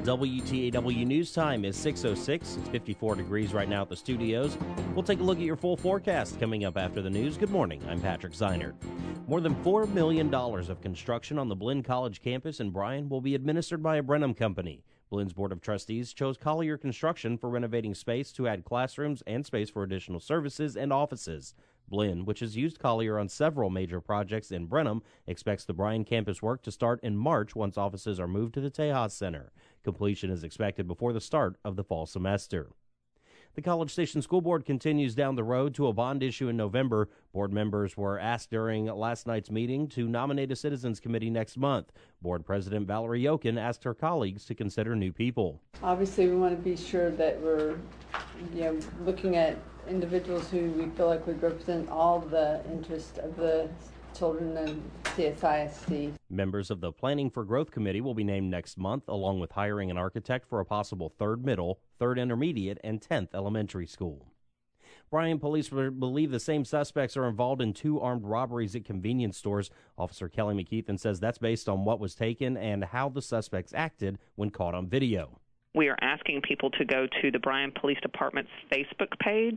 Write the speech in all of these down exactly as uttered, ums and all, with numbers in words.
W T A W News Time is six oh six. It's fifty-four degrees right now at the studios. We'll take a look at your full forecast coming up after the news. Good morning. I'm Patrick Zeinert. More than four million dollars of construction on the Blinn College campus in Bryan will be administered by a Brenham company. Blinn's Board of Trustees chose Collier Construction for renovating space to add classrooms and space for additional services and offices. Blinn, which has used Collier on several major projects in Brenham, expects the Bryan campus work to start in March once offices are moved to the Tejas Center. Completion is expected before the start of the fall semester. The College Station School Board continues down the road to a bond issue in November. Board members were asked during last night's meeting to nominate a citizens committee next month. Board President Valerie Yokin asked her colleagues to consider new people. Obviously, we want to be sure that we're you know, looking at individuals who we feel like would represent all the interests of the children and C S I S C. Members of the Planning for Growth Committee will be named next month, along with hiring an architect for a possible third middle, third intermediate, and tenth elementary school. Bryan police believe the same suspects are involved in two armed robberies at convenience stores. Officer Kelly McKeithen says that's based on what was taken and how the suspects acted when caught on video. We are asking people to go to the Bryan Police Department's Facebook page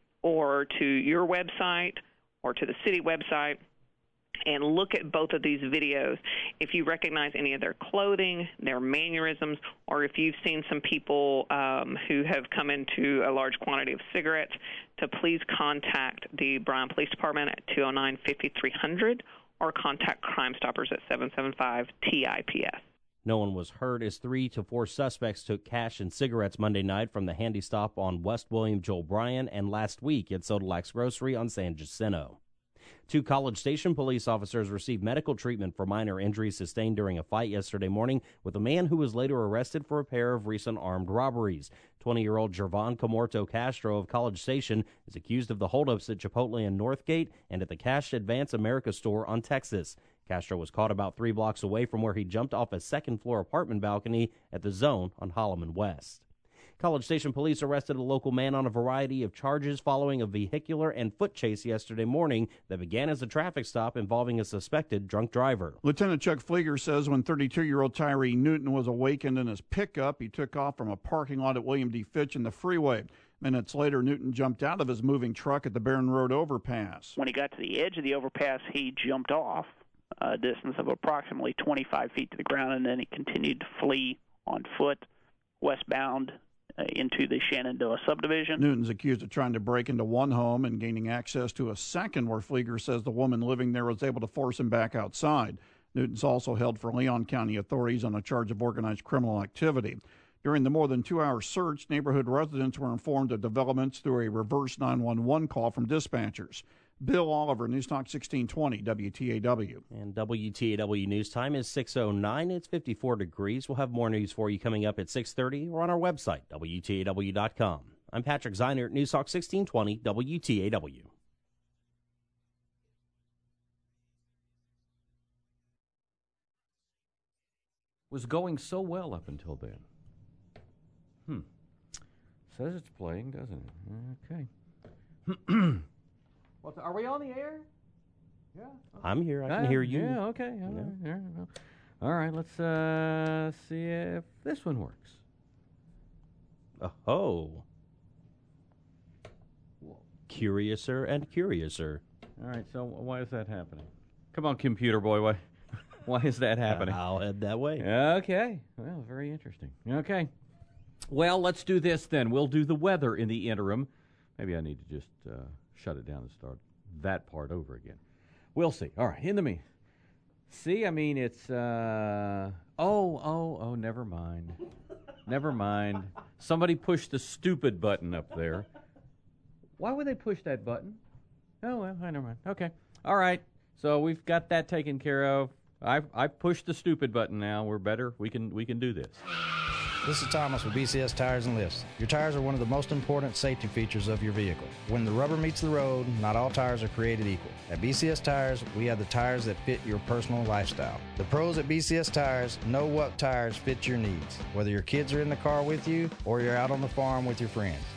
or to your website or to the city website and look at both of these videos. If you recognize any of their clothing, their mannerisms, or if you've seen some people um, who have come into a large quantity of cigarettes, to please contact the Bryan Police Department at two oh nine, fifty-three hundred or contact Crime Stoppers at seven seven five T I P S. No one was hurt as three to four suspects took cash and cigarettes Monday night from the Handy Stop on West William Joel Bryan and last week at Sodalax Grocery on San Jacinto. Two College Station police officers received medical treatment for minor injuries sustained during a fight yesterday morning with a man who was later arrested for a pair of recent armed robberies. twenty-year-old Jervon Comorto Castro of College Station is accused of the holdups at Chipotle in Northgate and at the Cash Advance America store on Texas. Castro was caught about three blocks away from where he jumped off a second-floor apartment balcony at the Zone on Holloman West. College Station police arrested a local man on a variety of charges following a vehicular and foot chase yesterday morning that began as a traffic stop involving a suspected drunk driver. Lieutenant Chuck Flieger says when thirty-two-year-old Tyree Newton was awakened in his pickup, he took off from a parking lot at William D. Fitch in the freeway. Minutes later, Newton jumped out of his moving truck at the Barron Road overpass. When he got to the edge of the overpass, he jumped off a distance of approximately twenty-five feet to the ground, and then he continued to flee on foot westbound Uh, into the Shenandoah subdivision. Newton's accused of trying to break into one home and gaining access to a second, where Flieger says the woman living there was able to force him back outside. Newton's also held for Leon County authorities on a charge of organized criminal activity. During the more than two-hour search, neighborhood residents were informed of developments through a reverse nine one one call from dispatchers. Bill Oliver, News Talk sixteen twenty, W T A W. And W T A W News Time is six oh nine. It's fifty-four degrees. We'll have more news for you coming up at six thirty or on our website, W T A W dot com. I'm Patrick Zeinert, News Talk sixteen twenty, W T A W. Was going so well up until then. Hmm. Says it's playing, doesn't it? Okay. Well, are we on the air? Yeah. Okay. I'm here. I can uh, hear you. Yeah, okay. All right, all right, well. All right, let's uh, see if this one works. Oh. Curiouser and curiouser. All right, so why is that happening? Come on, computer boy. Why, why is that happening? I'll head that way. Okay. Well, very interesting. Okay. Well, let's do this then. We'll do the weather in the interim. Maybe I need to just uh, shut it down and start that part over again. We'll see. All right, in the mean. See, I mean, it's, uh, oh, oh, oh, never mind. Never mind. Somebody pushed the stupid button up there. Why would they push that button? Oh, well, I never mind. Okay. All right. So we've got that taken care of. I've, I've pushed the stupid button now. We're better. We can, we can do this. This is Thomas with B C S Tires and Lifts. Your tires are one of the most important safety features of your vehicle. When the rubber meets the road, not all tires are created equal. At B C S Tires, we have the tires that fit your personal lifestyle. The pros at B C S Tires know what tires fit your needs, whether your kids are in the car with you or you're out on the farm with your friends.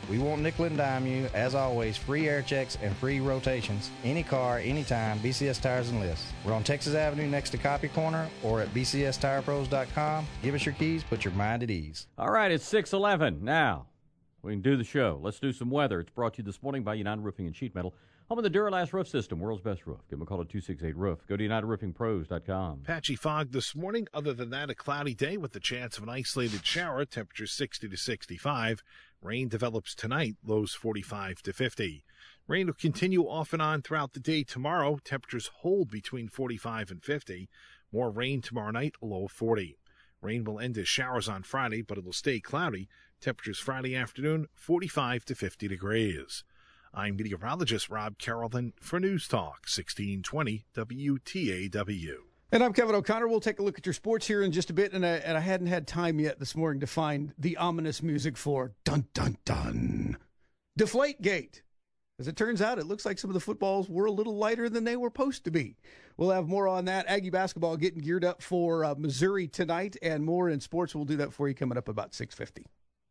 We won't nickel and dime you. As always, free air checks and free rotations. Any car, anytime, B C S Tires and Lifts. We're on Texas Avenue next to Copy Corner or at b c s tire pros dot com. Give us your keys, put your mind at ease. All right, it's six eleven now. We can do the show. Let's do some weather. It's brought to you this morning by United Roofing and Sheet Metal. Home of the Duralast Roof System, world's best roof. Give them a call at two six eight roof. Go to united roofing pros dot com. Patchy fog this morning. Other than that, a cloudy day with the chance of an isolated shower. Temperatures sixty to sixty-five. Rain develops tonight. Lows forty-five to fifty. Rain will continue off and on throughout the day tomorrow. Temperatures hold between forty-five and fifty. More rain tomorrow night, a low of forty. Rain will end as showers on Friday, but it'll stay cloudy. Temperatures Friday afternoon, forty-five to fifty degrees. I'm meteorologist Rob Carrollton for News Talk sixteen twenty W T A W. And I'm Kevin O'Connor. We'll take a look at your sports here in just a bit, and I, and I hadn't had time yet this morning to find the ominous music for dun dun dun Deflategate. As it turns out, it looks like some of the footballs were a little lighter than they were supposed to be. We'll have more on that. Aggie basketball getting geared up for uh, Missouri tonight, and more in sports. We'll do that for you coming up about six fifty.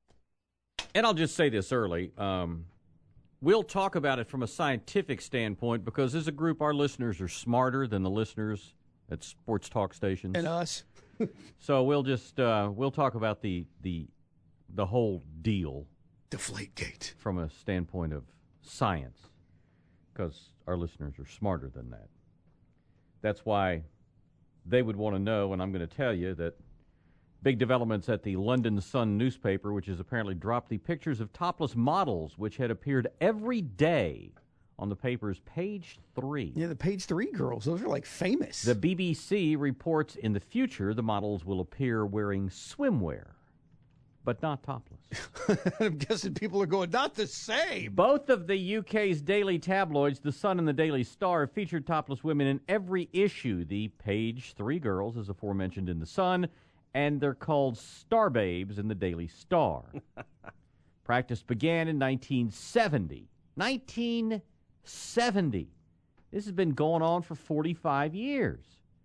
And I'll just say this early. Um, we'll talk about it from a scientific standpoint because as a group, our listeners are smarter than the listeners at sports talk stations. And us. So we'll just uh, we'll talk about the the the whole deal. Deflategate. From a standpoint of science, because our listeners are smarter than that. That's why they would want to know, and I'm going to tell you that big developments at the London Sun newspaper, which has apparently dropped the pictures of topless models, which had appeared every day on the paper's page three. Yeah, the page three girls, those are like famous. The B B C reports in the future the models will appear wearing swimwear, but not topless. I'm guessing people are going, not the same. Both of the U K's daily tabloids, The Sun and the Daily Star, featured topless women in every issue. The page three girls, as aforementioned in The Sun, and they're called Star Babes in the Daily Star. Practice began in nineteen seventy. nineteen seventy. This has been going on for forty-five years.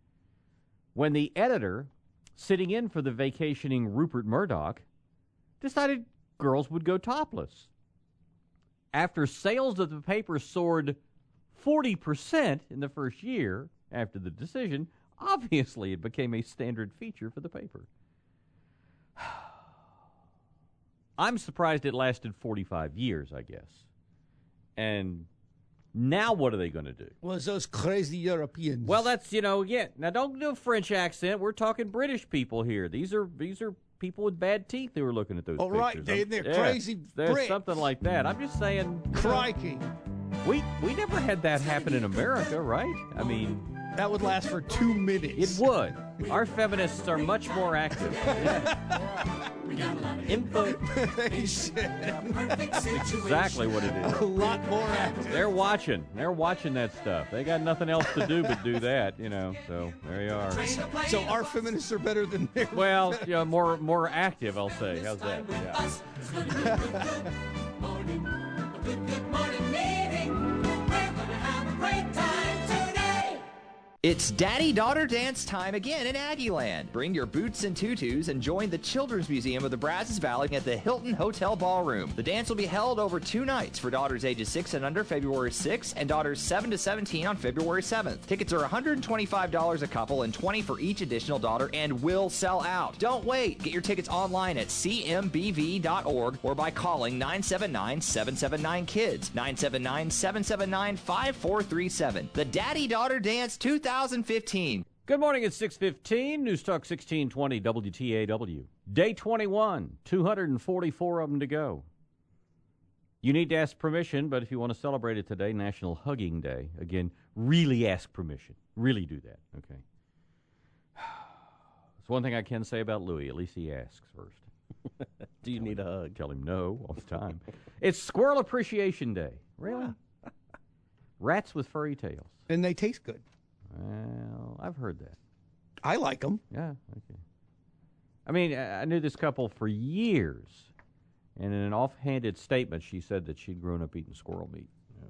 When the editor, sitting in for the vacationing Rupert Murdoch, decided girls would go topless. After sales of the paper soared forty percent in the first year after the decision, obviously it became a standard feature for the paper. I'm surprised it lasted forty-five years, I guess. And now what are they going to do? Well, it's those crazy Europeans. Well, that's, you know, yeah. Now, don't do a French accent. We're talking British people here. These are these are people with bad teeth who are looking at those All pictures. right, they, they're yeah, crazy There's Brits. something like that. I'm just saying. Crikey. We, we never had that happen in America, right? I mean... That would last for two minutes. It would. Our feminists are much more active. Info. That's exactly what it is. A lot more active. They're watching. They're watching that stuff. They got nothing else to do but do that, you know. So there you are. So our feminists are better than theirs. Well, yeah, more more active, I'll say. How's that? Yeah. Morning, good, good morning meeting. We're gonna have a great time today. It's daddy-daughter dance time again in Aggieland. Bring your boots and tutus and join the Children's Museum of the Brazos Valley at the Hilton Hotel Ballroom. The dance will be held over two nights for daughters ages six and under February sixth and daughters seven to seventeen on February seventh. Tickets are one hundred twenty-five dollars a couple and twenty dollars for each additional daughter and will sell out. Don't wait. Get your tickets online at c m b v dot org or by calling nine seven nine, seven seven nine, KIDS, nine seven nine, seven seven nine, five four three seven. The Daddy-Daughter Dance two thousand fifteen. Good morning, it's six fifteen, News Talk sixteen twenty W T A W. Day twenty-one, two hundred forty-four of them to go. You need to ask permission, but if you want to celebrate it today, National Hugging Day. Again, really ask permission. Really do that, okay? It's one thing I can say about Louis. At least he asks first. Do you need a hug? Tell him no all the time. It's Squirrel Appreciation Day. Really? Rats with furry tails. And they taste good. Well, I've heard that. I like them. Yeah, okay. I mean, I knew this couple for years, and in an offhanded statement, she said that she'd grown up eating squirrel meat.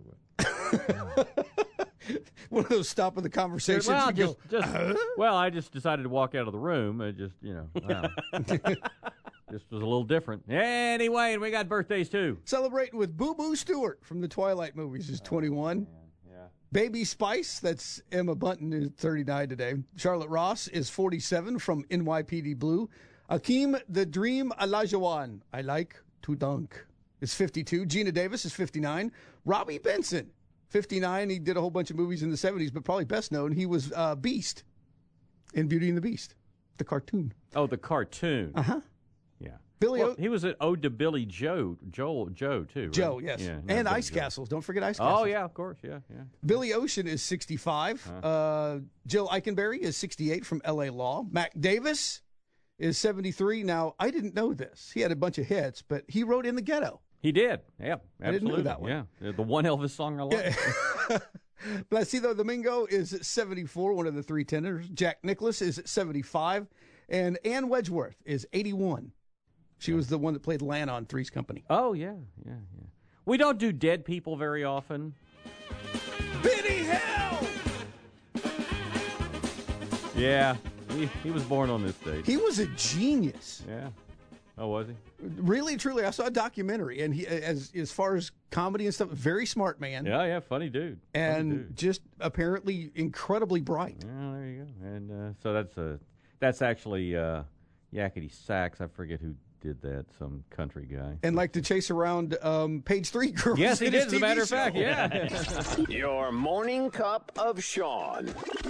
One of those stop of the conversation. Well, you just, go, just, uh? well, I just decided to walk out of the room. And just, you know, wow. Just was a little different. Anyway, and we got birthdays, too. Celebrating with Boo Boo Stewart from the Twilight movies is twenty-one. Oh, yeah. Baby Spice, that's Emma Bunton, is thirty-nine today. Charlotte Ross is forty-seven from N Y P D Blue. Akeem the Dream Olajuwon, I like to dunk, is fifty-two. Gina Davis is fifty-nine. Robbie Benson, fifty-nine. He did a whole bunch of movies in the seventies, but probably best known, he was uh, Beast in Beauty and the Beast, the cartoon. Oh, the cartoon. Uh-huh. Yeah. Billy well, o- he was at Ode to Billy Joe, Joel, Joe, too, right? Joe, yes. Yeah, and not Ice Billy Joe. Castles. Don't forget Ice Castles. Oh, yeah, of course, yeah, yeah. Billy Ocean is sixty-five. Huh. Uh, Jill Eikenberry is sixty-eight from L A Law. Mac Davis is seventy-three. Now, I didn't know this. He had a bunch of hits, but he wrote In the Ghetto. He did. Yeah, absolutely. I didn't know that one. Yeah, the one Elvis song I like. Placido Domingo is seventy-four, one of the three tenors. Jack Nicklaus is seventy-five. And Ann Wedgeworth is eighty-one. She was the one that played Lana on Three's Company. Oh, yeah, yeah, yeah. We don't do dead people very often. Benny Hill! Yeah, he, he was born on this date. He was a genius. Yeah. Oh, was he? Really, truly. I saw a documentary, and he, as as far as comedy and stuff, very smart man. Yeah, yeah, funny dude. Funny And dude. just apparently incredibly bright. Yeah, there you go. And uh, so that's a that's actually uh, Yakety Sax. I forget who did that. Some country guy. And like to chase around um, page three girls. Yes, he in did. his As a T V matter of show. fact, yeah. Your morning cup of Sean.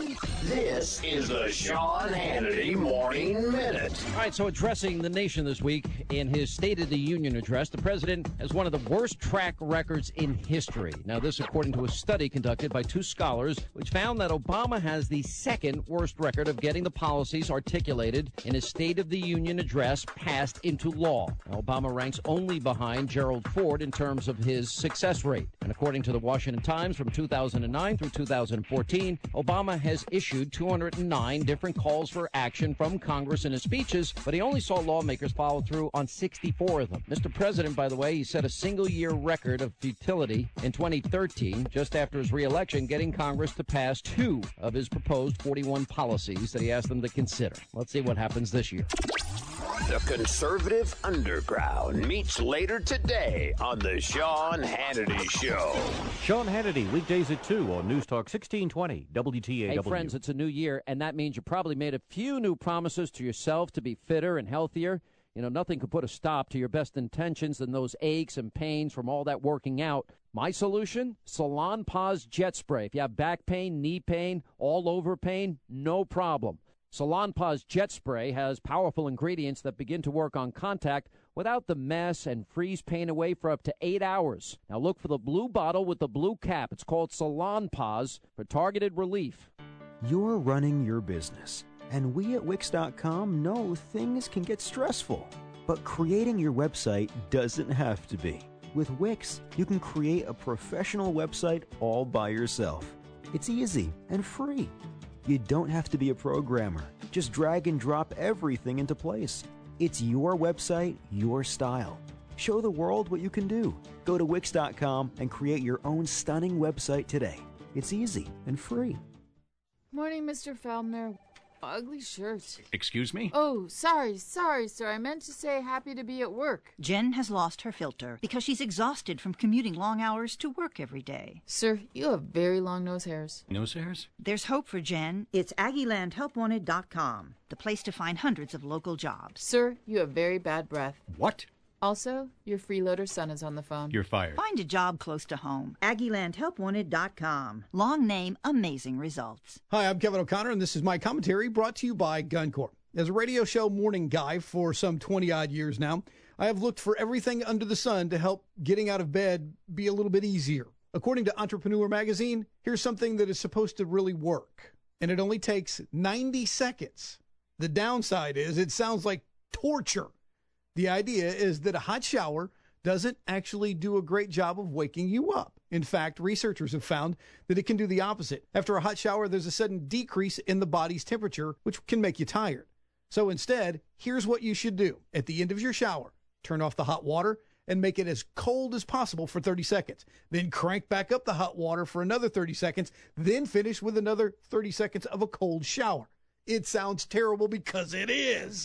This is the Sean Hannity Morning Minute. All right, so addressing the nation this week in his State of the Union address, the president has one of the worst track records in history. Now, this according to a study conducted by two scholars, which found that Obama has the second worst record of getting the policies articulated in his State of the Union address passed into law. Now, Obama ranks only behind Gerald Ford in terms of his success rate. And according to the Washington Times, from two thousand nine through two thousand fourteen, Obama has issued two hundred nine different calls for action from Congress in his speeches, but he only saw lawmakers follow through on sixty-four of them. Mister President, by the way, he set a single-year record of futility in twenty thirteen, just after his reelection, getting Congress to pass two of his proposed forty-one policies that he asked them to consider. Let's see what happens this year. The Conservative Underground meets later today on the Sean Hannity Show. Sean Hannity, weekdays at two on News Talk sixteen twenty W T A W. Hey, friends, it's a new year, and that means you probably made a few new promises to yourself to be fitter and healthier. You know, nothing could put a stop to your best intentions and those aches and pains from all that working out. My solution? Salon Pause Jet Spray. If you have back pain, knee pain, all over pain, no problem. Salon Pause Jet Spray has powerful ingredients that begin to work on contact without the mess and freeze pain away for up to eight hours. Now look for the blue bottle with the blue cap. It's called Salon Pause for targeted relief. You're running your business, and we at Wix dot com know things can get stressful. But creating your website doesn't have to be. With Wix, you can create a professional website all by yourself. It's easy and free. You don't have to be a programmer. Just drag and drop everything into place. It's your website, your style. Show the world what you can do. Go to Wix dot com and create your own stunning website today. It's easy and free. Morning, Mister Feldner. Ugly shirt. Excuse me? Oh, sorry, sorry, sir. I meant to say happy to be at work. Jen has lost her filter because she's exhausted from commuting long hours to work every day. Sir, you have very long nose hairs. Nose hairs? There's hope for Jen. It's Aggie Land Help Wanted dot com, the place to find hundreds of local jobs. Sir, you have very bad breath. What? Also, your freeloader son is on the phone. You're fired. Find a job close to home. Aggie Land Help Wanted dot com. Long name, amazing results. Hi, I'm Kevin O'Connor, and this is my commentary brought to you by GunCorp. As a radio show morning guy for some twenty-odd years now, I have looked for everything under the sun to help getting out of bed be a little bit easier. According to Entrepreneur Magazine, here's something that is supposed to really work, and it only takes ninety seconds. The downside is it sounds like torture. The idea is that a hot shower doesn't actually do a great job of waking you up. In fact, researchers have found that it can do the opposite. After a hot shower, there's a sudden decrease in the body's temperature, which can make you tired. So instead, here's what you should do. At the end of your shower, turn off the hot water and make it as cold as possible for thirty seconds. Then crank back up the hot water for another thirty seconds, then finish with another thirty seconds of a cold shower. It sounds terrible because it is.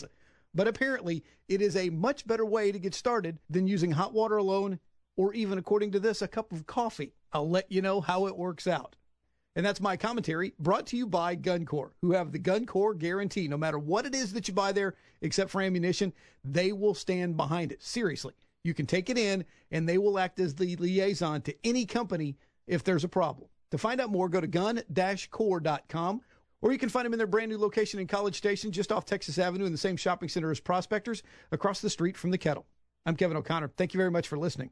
But apparently, it is a much better way to get started than using hot water alone, or even, according to this, a cup of coffee. I'll let you know how it works out. And that's my commentary, brought to you by GunCorp, who have the GunCorp guarantee. No matter what it is that you buy there, except for ammunition, they will stand behind it. Seriously, you can take it in, and they will act as the liaison to any company if there's a problem. To find out more, go to gun dash core dot com, or you can find them in their brand new location in College Station, just off Texas Avenue in the same shopping center as Prospectors, across the street from the Kettle. I'm Kevin O'Connor. Thank you very much for listening.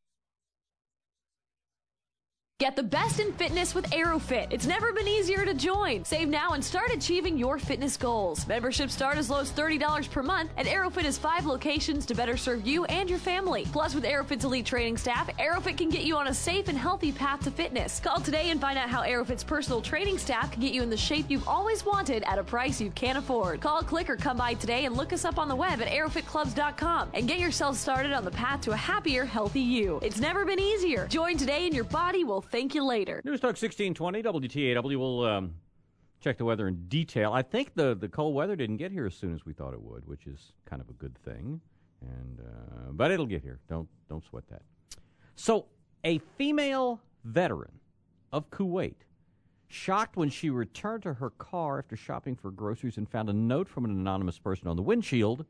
Get the best in fitness with AeroFit. It's never been easier to join. Save now and start achieving your fitness goals. Memberships start as low as thirty dollars per month, and AeroFit has five locations to better serve you and your family. Plus, with AeroFit's elite training staff, AeroFit can get you on a safe and healthy path to fitness. Call today and find out how AeroFit's personal training staff can get you in the shape you've always wanted at a price you can't afford. Call, click, or come by today and look us up on the web at aerofit clubs dot com and get yourself started on the path to a happier, healthy you. It's never been easier. Join today and your body will thank you later. News Talk sixteen twenty W T A W. We'll um, check the weather in detail. I think the, the cold weather didn't get here as soon as we thought it would, which is kind of a good thing. And uh, but it'll get here. Don't don't sweat that. So a female veteran of Kuwait, shocked when she returned to her car after shopping for groceries and found a note from an anonymous person on the windshield.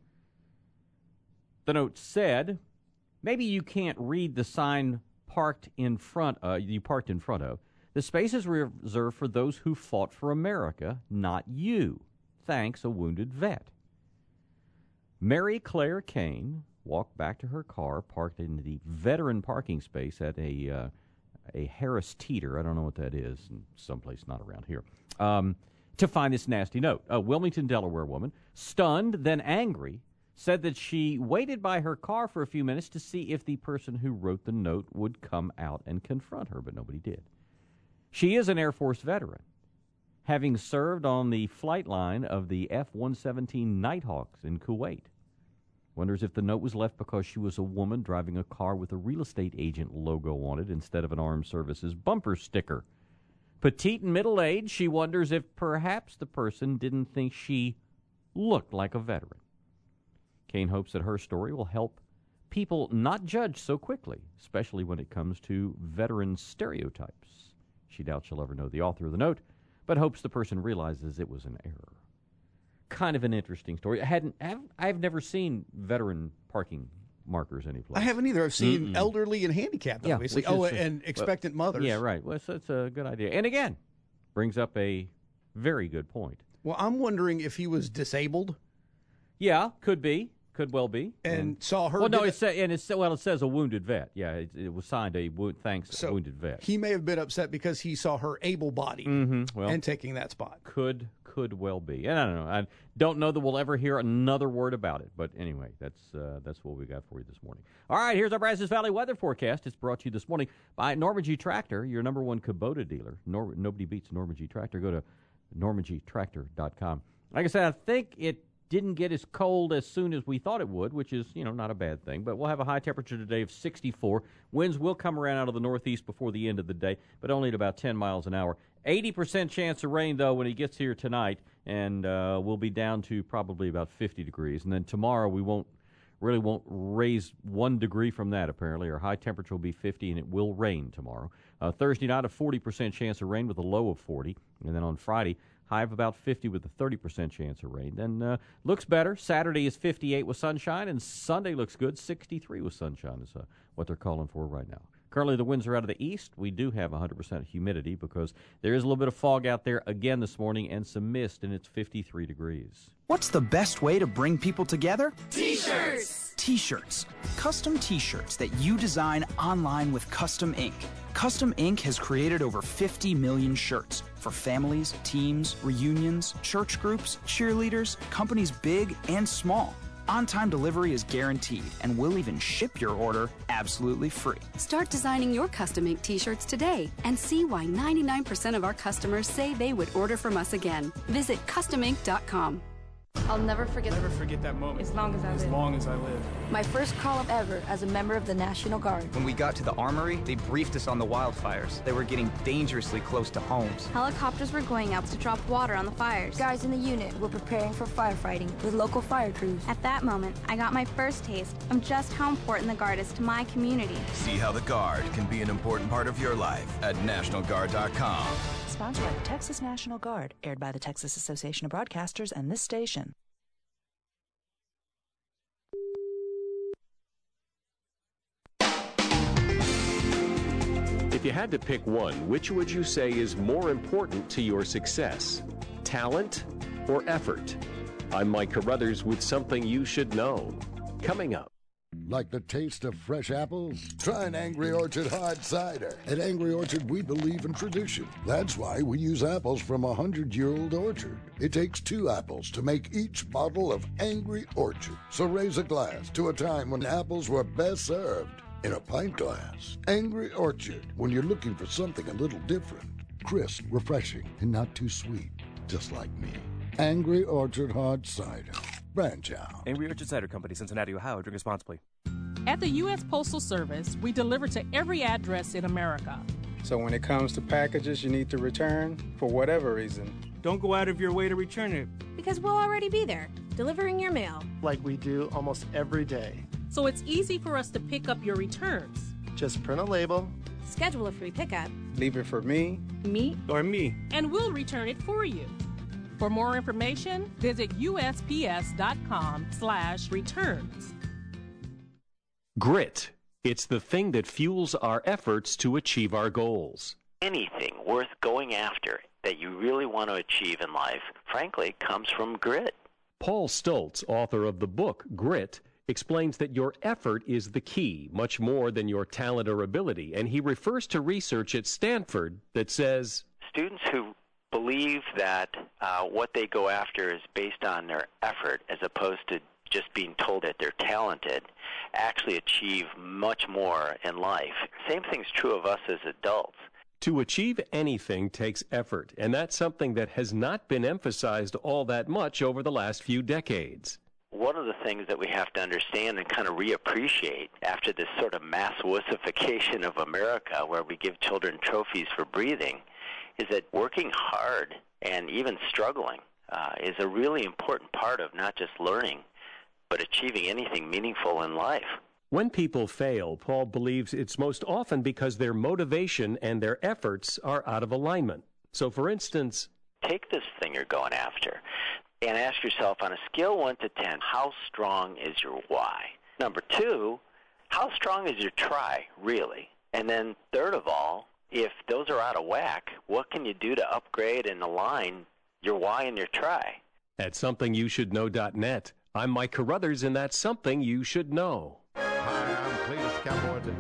The note said, "Maybe you can't read the sign parked in front uh, you parked in front of. The space is reserved for those who fought for America, not you. Thanks, a wounded vet." Mary Claire Kane walked back to her car, parked in the veteran parking space at a uh, a Harris Teeter. I don't know what that is, someplace not around here, um, to find this nasty note. A Wilmington, Delaware woman, stunned, then angry, said that she waited by her car for a few minutes to see if the person who wrote the note would come out and confront her, but nobody did. She is an Air Force veteran, having served on the flight line of the F one seventeen Nighthawks in Kuwait. Wonders if the note was left because she was a woman driving a car with a real estate agent logo on it instead of an armed services bumper sticker. Petite and middle-aged, she wonders if perhaps the person didn't think she looked like a veteran. Kane hopes that her story will help people not judge so quickly, especially when it comes to veteran stereotypes. She doubts she'll ever know the author of the note, but hopes the person realizes it was an error. Kind of an interesting story. I hadn't, I've, I've never seen veteran parking markers anyplace. I haven't either. I've seen Mm-mm. elderly and handicapped, Yeah, obviously. which Oh, is, uh, and expectant well, mothers. Yeah, right. Well, so it's a good idea. And again, brings up a very good point. Well, I'm wondering if he was disabled. Yeah, could be. Could well be. And saw her Well, no, get it says, and it's well, it says a wounded vet. Yeah, it, it was signed a wound, thanks So wounded vet. He may have been upset because he saw her able-bodied Mm-hmm. Well, and taking that spot. Could could well be. And I don't know. I don't know that we'll ever hear another word about it. But anyway, that's uh, that's what we got for you this morning. All right, here's our Brazos Valley weather forecast. It's brought to you this morning by Norman G. Tractor, your number one Kubota dealer. Nor- nobody beats Norman G. Tractor. Go to norman g tractor dot com. Like I said, I think it didn't get as cold as soon as we thought it would, which is, you know, not a bad thing. But we'll have a high temperature today of sixty-four. Winds will come around out of the northeast before the end of the day, but only at about ten miles an hour. eighty percent chance of rain, though, when he gets here tonight, and uh, we'll be down to probably about fifty degrees. And then tomorrow we won't really won't raise one degree from that, apparently. Our high temperature will be fifty, and it will rain tomorrow. Uh, Thursday night, a forty percent chance of rain with a low of forty. And then on Friday, high of about fifty with a thirty percent chance of rain. Then uh, looks better. Saturday is fifty-eight with sunshine, and Sunday looks good. sixty-three with sunshine is uh, what they're calling for right now. Currently, the winds are out of the east. We do have one hundred percent humidity because there is a little bit of fog out there again this morning and some mist, and it's fifty-three degrees. What's the best way to bring people together? T-shirts! T-shirts. Custom T-shirts that you design online with Custom Ink. Custom Ink has created over fifty million shirts for families, teams, reunions, church groups, cheerleaders, companies big and small. On-time delivery is guaranteed, and we'll even ship your order absolutely free. Start designing your Custom Ink T-shirts today and see why ninety-nine percent of our customers say they would order from us again. Visit custom ink dot com. I'll never forget Never forget that moment. as long as I As live. long as I live. My first call-up ever as a member of the National Guard. When we got to the armory, they briefed us on the wildfires. They were getting dangerously close to homes. Helicopters were going out to drop water on the fires. Guys in the unit were preparing for firefighting with local fire crews. At that moment, I got my first taste of just how important the Guard is to my community. See how the Guard can be an important part of your life at national guard dot com. Sponsored by the Texas National Guard, aired by the Texas Association of Broadcasters and this station. If you had to pick one, which would you say is more important to your success? Talent or effort? I'm Mike Carruthers with something you should know. Coming up. Like the taste of fresh apples? Try an Angry Orchard hard cider. At Angry Orchard, we believe in tradition. That's why we use apples from a hundred-year-old orchard. It takes two apples to make each bottle of Angry Orchard. So raise a glass to a time when apples were best served in a pint glass. Angry Orchard, when you're looking for something a little different. Crisp, refreshing, and not too sweet. Just like me. Angry Orchard hard cider. Branch out. Angry Orchard Cider Company, Cincinnati, Ohio. Drink responsibly. At the U S Postal Service, we deliver to every address in America. So when it comes to packages you need to return, for whatever reason, don't go out of your way to return it. Because we'll already be there, delivering your mail. Like we do almost every day. So it's easy for us to pick up your returns. Just print a label, schedule a free pickup, leave it for me, me, or me, and we'll return it for you. For more information, visit U S P S dot com slash returns. Grit. It's the thing that fuels our efforts to achieve our goals. Anything worth going after that you really want to achieve in life, frankly, comes from grit. Paul Stoltz, author of the book Grit, explains that your effort is the key, much more than your talent or ability, and he refers to research at Stanford that says students who believe that uh, what they go after is based on their effort as opposed to just being told that they're talented actually achieve much more in life. Same thing's true of us as adults. To achieve anything takes effort, and that's something that has not been emphasized all that much over the last few decades. One of the things that we have to understand and kind of reappreciate after this sort of mass wussification of America, where we give children trophies for breathing, is that working hard and even struggling uh, is a really important part of not just learning, but achieving anything meaningful in life. When people fail, Paul believes it's most often because their motivation and their efforts are out of alignment. So, for instance, take this thing you're going after and ask yourself, on a scale one to ten, how strong is your why? Number two, how strong is your try, really? And then third of all, if those are out of whack, what can you do to upgrade and align your why and your try? At something you should know dot net, I'm Mike Carruthers, and that's Something You Should Know. Hi, I'm Cletus Cowboy.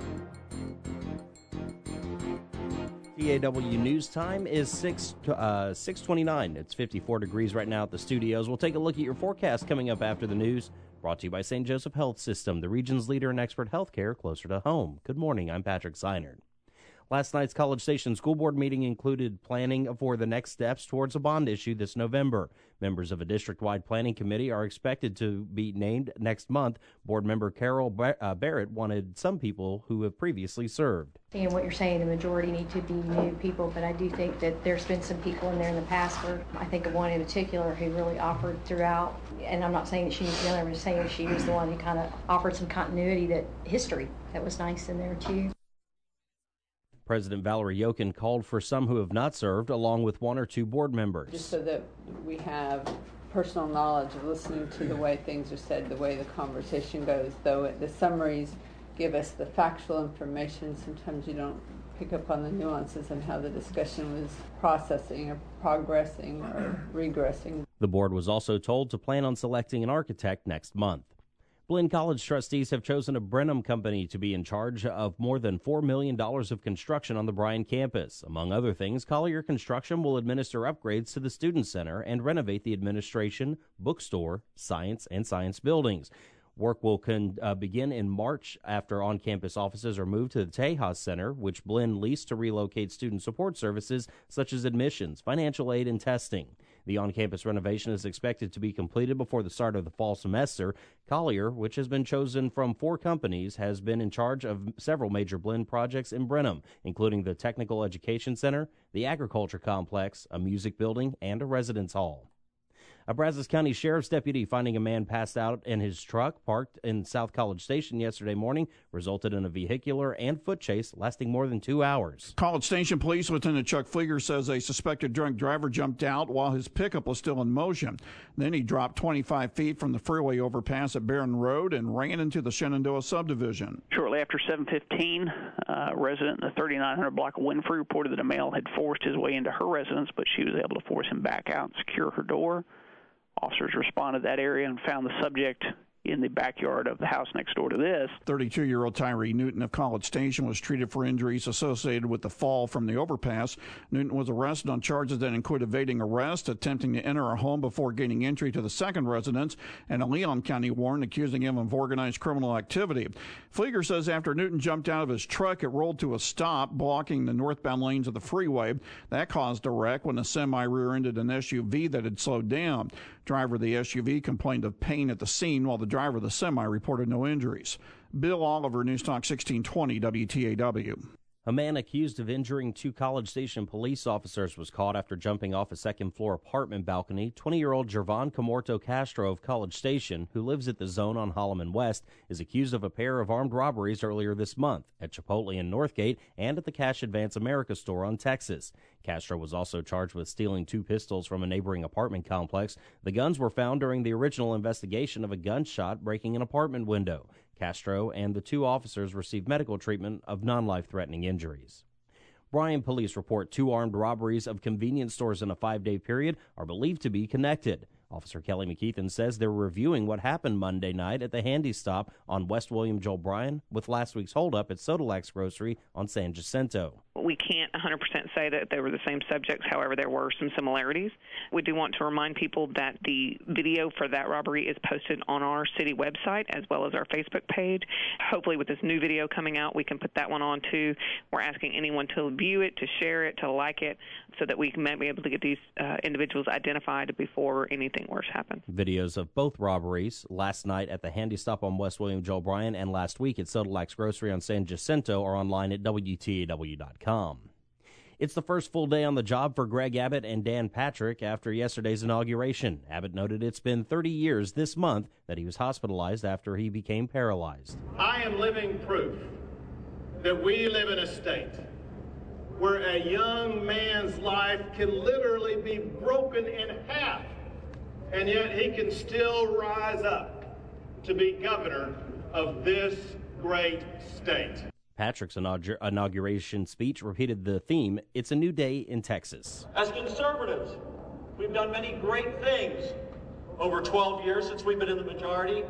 T A W News Time is six uh, six twenty-nine. It's fifty-four degrees right now at the studios. We'll take a look at your forecast coming up after the news. Brought to you by Saint Joseph Health System, the region's leader in expert health care closer to home. Good morning. I'm Patrick Seinert. Last night's College Station School Board meeting included planning for the next steps towards a bond issue this November. Members of a district-wide planning committee are expected to be named next month. Board member Carol Barrett wanted some people who have previously served. And what you're saying, the majority need to be new people, but I do think that there's been some people in there in the past where I think of one in particular who really offered throughout, and I'm not saying that she needs to be on there, I'm just saying she was the one who kind of offered some continuity, that history that was nice in there too. President Valerie Yokin called for some who have not served, along with one or two board members. Just so that we have personal knowledge of listening to the way things are said, the way the conversation goes, though the summaries give us the factual information. Sometimes you don't pick up on the nuances and how the discussion was processing or progressing or regressing. The board was also told to plan on selecting an architect next month. Blinn College trustees have chosen a Brenham company to be in charge of more than four million dollars of construction on the Bryan campus. Among other things, Collier Construction will administer upgrades to the Student Center and renovate the administration, bookstore, science, and science buildings. Work will con- uh, begin in March after on-campus offices are moved to the Tejas Center, which Blinn leased to relocate student support services such as admissions, financial aid, and testing. The on-campus renovation is expected to be completed before the start of the fall semester. Collier, which has been chosen from four companies, has been in charge of several major blend projects in Brenham, including the Technical Education Center, the Agriculture Complex, a music building, and a residence hall. A Brazos County Sheriff's deputy finding a man passed out in his truck parked in South College Station yesterday morning resulted in a vehicular and foot chase lasting more than two hours. College Station Police Lieutenant Chuck Flieger says a suspected drunk driver jumped out while his pickup was still in motion. Then he dropped twenty-five feet from the freeway overpass at Barron Road and ran into the Shenandoah subdivision. Shortly after seven fifteen, a resident in the thirty-nine hundred block of Winfrey reported that a male had forced his way into her residence, but she was able to force him back out and secure her door. Officers responded to that area and found the subject in the backyard of the house next door to this. thirty-two-year-old Tyree Newton of College Station was treated for injuries associated with the fall from the overpass. Newton was arrested on charges that include evading arrest, attempting to enter a home before gaining entry to the second residence, and a Leon County warrant accusing him of organized criminal activity. Flieger says after Newton jumped out of his truck, it rolled to a stop, blocking the northbound lanes of the freeway. That caused a wreck when a semi rear-ended an S U V that had slowed down. Driver of the S U V complained of pain at the scene, while the driver of the semi reported no injuries. Bill Oliver, News Talk sixteen twenty W T A W. A man accused of injuring two College Station police officers was caught after jumping off a second-floor apartment balcony. twenty-year-old Jervon Camorto Castro of College Station, who lives at the Zone on Holloman West, is accused of a pair of armed robberies earlier this month at Chipotle in Northgate and at the Cash Advance America store on Texas. Castro was also charged with stealing two pistols from a neighboring apartment complex. The guns were found during the original investigation of a gunshot breaking an apartment window. Castro and the two officers received medical treatment of non-life-threatening injuries. Bryan police report two armed robberies of convenience stores in a five-day period are believed to be connected. Officer Kelly McKeithen says they're reviewing what happened Monday night at the Handy Stop on West William Joel Bryan with last week's holdup at Sodalax Grocery on San Jacinto. We can't one hundred percent say that they were the same subjects. However, there were some similarities. We do want to remind people that the video for that robbery is posted on our city website as well as our Facebook page. Hopefully with this new video coming out, we can put that one on too. We're asking anyone to view it, to share it, to like it, so that we can be able to get these uh, individuals identified before anything worse happens. Videos of both robberies last night at the Handy Stop on West William Joel Bryan and last week at Sodalax Grocery on San Jacinto are online at W T A W dot com. It's the first full day on the job for Greg Abbott and Dan Patrick after yesterday's inauguration. Abbott noted it's been thirty years this month that he was hospitalized after he became paralyzed. I am living proof that we live in a state where a young man's life can literally be broken in half, and yet he can still rise up to be governor of this great state. Patrick's inaugur- inauguration speech repeated the theme, "It's a new day in Texas." As conservatives, we've done many great things over twelve years since we've been in the majority,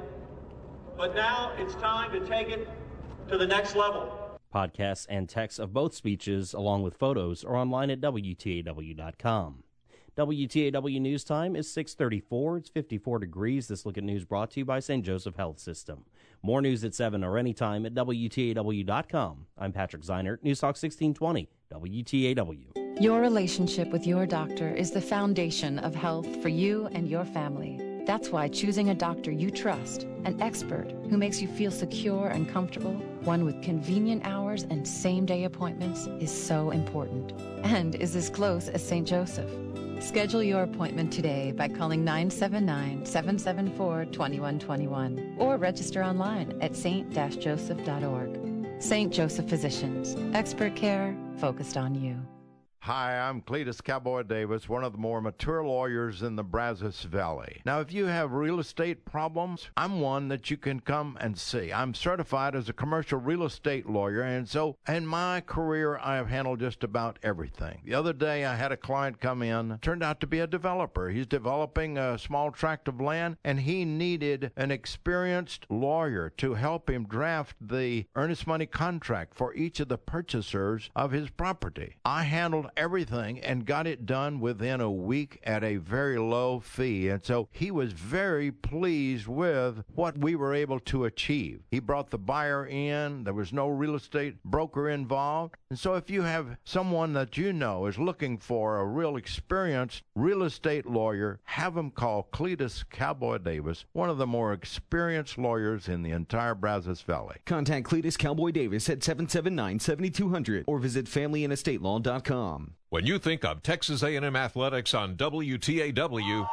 but now it's time to take it to the next level. Podcasts and texts of both speeches, along with photos, are online at W T A W dot com. W T A W News Time is six thirty-four. It's fifty-four degrees. This Look at News brought to you by Saint Joseph Health System. More news at seven or anytime at W T A W dot com. I'm Patrick Zeinert, News Talk sixteen twenty, W T A W. Your relationship with your doctor is the foundation of health for you and your family. That's why choosing a doctor you trust, an expert who makes you feel secure and comfortable, one with convenient hours and same-day appointments, is so important, and is as close as Saint Joseph. Schedule your appointment today by calling nine seven nine, seven seven four, two one two one or register online at saint joseph dot org. Saint Joseph Physicians, expert care focused on you. Hi, I'm Cletus Cowboy Davis, one of the more mature lawyers in the Brazos Valley. Now, if you have real estate problems, I'm one that you can come and see. I'm certified as a commercial real estate lawyer, and so in my career, I have handled just about everything. The other day, I had a client come in, turned out to be a developer. He's developing a small tract of land, and he needed an experienced lawyer to help him draft the earnest money contract for each of the purchasers of his property. I handled everything and got it done within a week at a very low fee. And so he was very pleased with what we were able to achieve. He brought the buyer in. There was no real estate broker involved. And so if you have someone that you know is looking for a real experienced real estate lawyer, have them call Cletus Cowboy Davis, one of the more experienced lawyers in the entire Brazos Valley. Contact Cletus Cowboy Davis at seven seven nine, seven two zero zero or visit family and estate law dot com. When you think of Texas A and M Athletics on W T A W,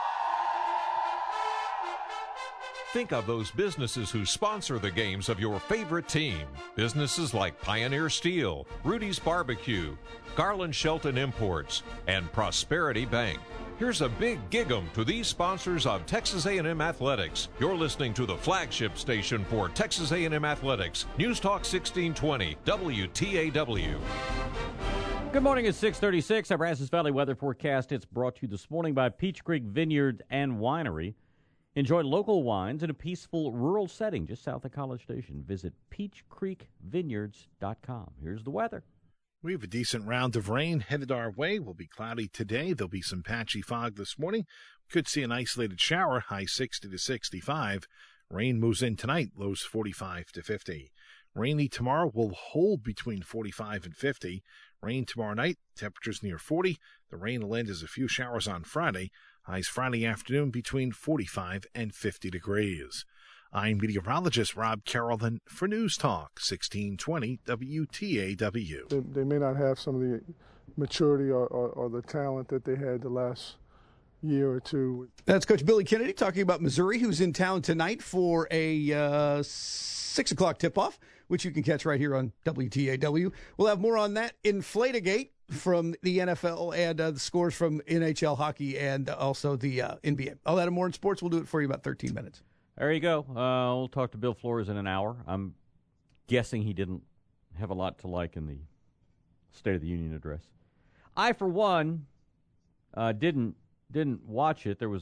think of those businesses who sponsor the games of your favorite team. Businesses like Pioneer Steel, Rudy's Barbecue, Garland Shelton Imports, and Prosperity Bank. Here's a big gig-em to these sponsors of Texas A and M Athletics. You're listening to the flagship station for Texas A and M Athletics, News Talk sixteen twenty, W T A W. Good morning, it's six thirty-six. Our Brazos Valley weather forecast. It's brought to you this morning by Peach Creek Vineyard and Winery. Enjoy local wines in a peaceful rural setting just south of College Station. Visit peach creek vineyards dot com. Here's the weather. We have a decent round of rain headed our way. Will be cloudy today. There'll be some patchy fog this morning. Could see an isolated shower, high sixty to sixty-five. Rain moves in tonight, lows forty-five to fifty. Rainy tomorrow will hold between forty-five and fifty. Rain tomorrow night, temperatures near forty. The rain will end as a few showers on Friday. Highs Friday afternoon between forty-five and fifty degrees. I'm meteorologist Rob Carrollton for News Talk sixteen twenty W T A W. They, they may not have some of the maturity or, or, or the talent that they had the last year or two. That's Coach Billy Kennedy talking about Missouri, who's in town tonight for a uh, six o'clock tip-off, which you can catch right here on W T A W. We'll have more on that. Inflategate from the N F L and uh, the scores from N H L hockey and also the uh, N B A. All that and more in sports. We'll do it for you in about thirteen minutes. There you go. Uh, we'll talk to Bill Flores in an hour. I'm guessing he didn't have a lot to like in the State of the Union address. I, for one, uh, didn't didn't watch it. There was